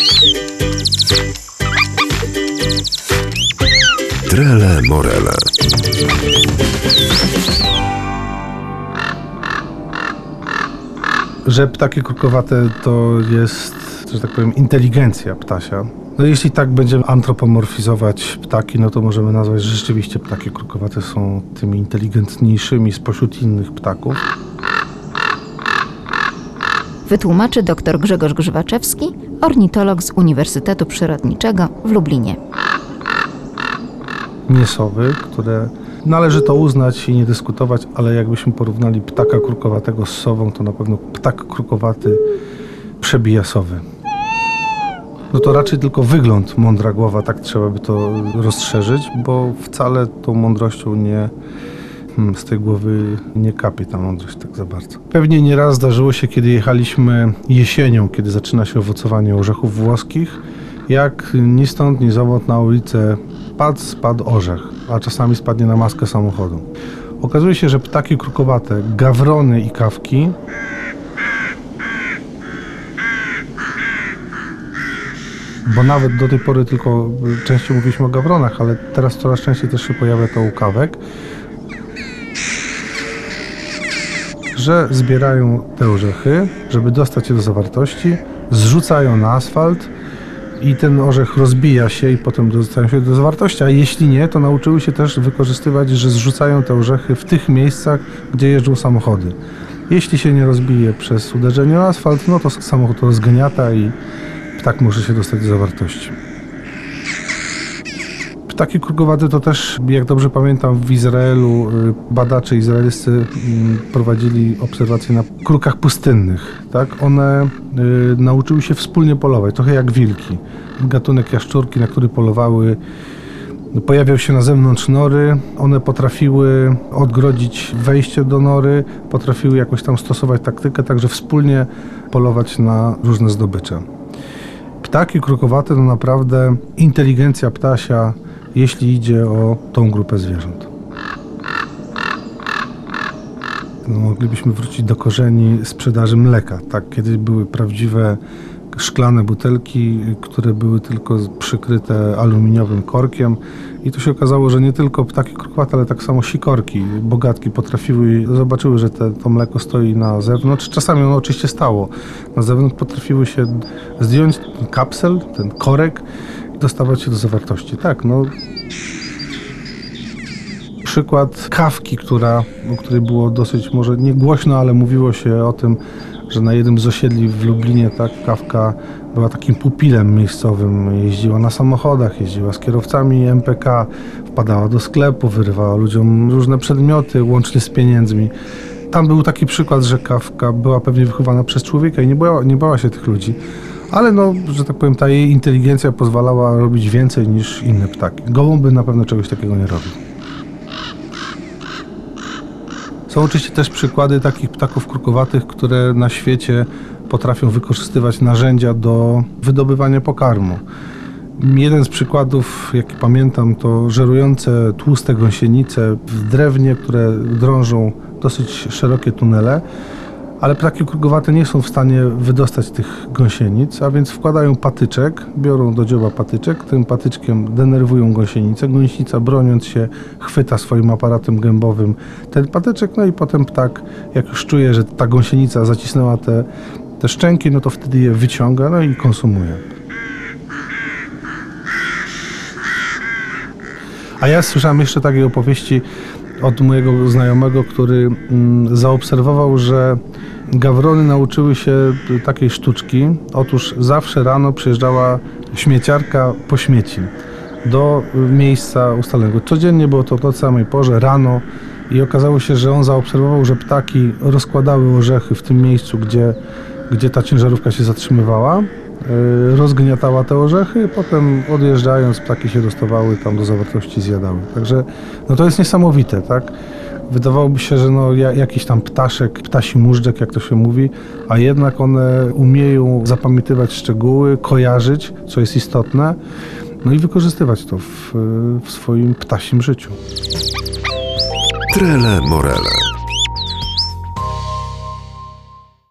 Trele Morele. Że ptaki krukowate to jest, że tak powiem, inteligencja ptasia. No jeśli tak będziemy antropomorfizować ptaki, no to możemy nazwać, że rzeczywiście ptaki krukowate są tymi inteligentniejszymi spośród innych ptaków. Wytłumaczy dr Grzegorz Grzywaczewski, ornitolog z Uniwersytetu Przyrodniczego w Lublinie. Nie sowy, które należy to uznać i nie dyskutować, ale jakbyśmy porównali ptaka krukowatego z sową, to na pewno ptak krukowaty przebija sowy. No to raczej tylko wygląd mądra głowa, tak trzeba by to rozszerzyć, bo wcale tą mądrością nie, z tej głowy nie kapie ta mądrość tak za bardzo. Pewnie nieraz zdarzyło się, kiedy jechaliśmy jesienią, kiedy zaczyna się owocowanie orzechów włoskich, jak ni stąd, ni zowąd na ulicę spadł orzech, a czasami spadnie na maskę samochodu. Okazuje się, że ptaki krukowate, gawrony i kawki bo nawet do tej pory tylko częściej mówiliśmy o gawronach, ale teraz coraz częściej też się pojawia to u kawek, że zbierają te orzechy, żeby dostać je do zawartości, zrzucają na asfalt i ten orzech rozbija się i potem dostają się do zawartości, a jeśli nie, to nauczyły się też wykorzystywać, że zrzucają te orzechy w tych miejscach, gdzie jeżdżą samochody. Jeśli się nie rozbije przez uderzenie o asfalt, no to samochód to rozgniata i ptak może się dostać do zawartości. Ptaki krukowate to też, jak dobrze pamiętam, w Izraelu badacze izraelscy prowadzili obserwacje na krukach pustynnych. Tak? One nauczyły się wspólnie polować, trochę jak wilki. Gatunek jaszczurki, na który polowały, pojawiał się na zewnątrz nory. One potrafiły odgrodzić wejście do nory, potrafiły jakoś tam stosować taktykę, także wspólnie polować na różne zdobycze. Ptaki krukowate to naprawdę inteligencja ptasia, jeśli idzie o tą grupę zwierząt. No, moglibyśmy wrócić do korzeni sprzedaży mleka. Tak, kiedyś były prawdziwe szklane butelki, które były tylko przykryte aluminiowym korkiem i tu się okazało, że nie tylko ptaki krukowate, ale tak samo sikorki, bogatki potrafiły, zobaczyły, że to mleko stoi na zewnątrz. Czasami ono oczywiście stało na zewnątrz, potrafiły się zdjąć ten kapsel, ten korek i dostawać się do zawartości. Tak, no. Przykład kawki, o której było dosyć może nie głośno, ale mówiło się o tym, że na jednym z osiedli w Lublinie ta kawka była takim pupilem miejscowym. Jeździła na samochodach, jeździła z kierowcami MPK, wpadała do sklepu, wyrywała ludziom różne przedmioty, łącznie z pieniędzmi. Tam był taki przykład, że kawka była pewnie wychowana przez człowieka i nie bała się tych ludzi. Ale no, że tak powiem, ta jej inteligencja pozwalała robić więcej niż inne ptaki. Gołąby na pewno czegoś takiego nie robił. Są oczywiście też przykłady takich ptaków krukowatych, które na świecie potrafią wykorzystywać narzędzia do wydobywania pokarmu. Jeden z przykładów, jaki pamiętam, to żerujące tłuste gąsienice w drewnie, które drążą dosyć szerokie tunele, ale ptaki krukowate nie są w stanie wydostać tych gąsienic, a więc wkładają patyczek, biorą do dzioba patyczek, tym patyczkiem denerwują gąsienicę, gąsienica broniąc się chwyta swoim aparatem gębowym ten patyczek, no i potem ptak, jak już czuje, że ta gąsienica zacisnęła te szczęki, no to wtedy je wyciąga, no i konsumuje. A ja słyszałem jeszcze takiej opowieści od mojego znajomego, który zaobserwował, że gawrony nauczyły się takiej sztuczki. Otóż zawsze rano przyjeżdżała śmieciarka po śmieci do miejsca ustalonego. Codziennie było to o tej samej porze, rano i okazało się, że on zaobserwował, że ptaki rozkładały orzechy w tym miejscu, gdzie ta ciężarówka się zatrzymywała. Rozgniatała te orzechy, potem odjeżdżając ptaki się dostawały tam do zawartości, zjadały. Także no to jest niesamowite, tak? Wydawałoby się, że no jakiś tam ptaszek, ptasi móżdżek, jak to się mówi, a jednak one umieją zapamiętywać szczegóły, kojarzyć, co jest istotne, no i wykorzystywać to w swoim ptasim życiu. Trele Morele.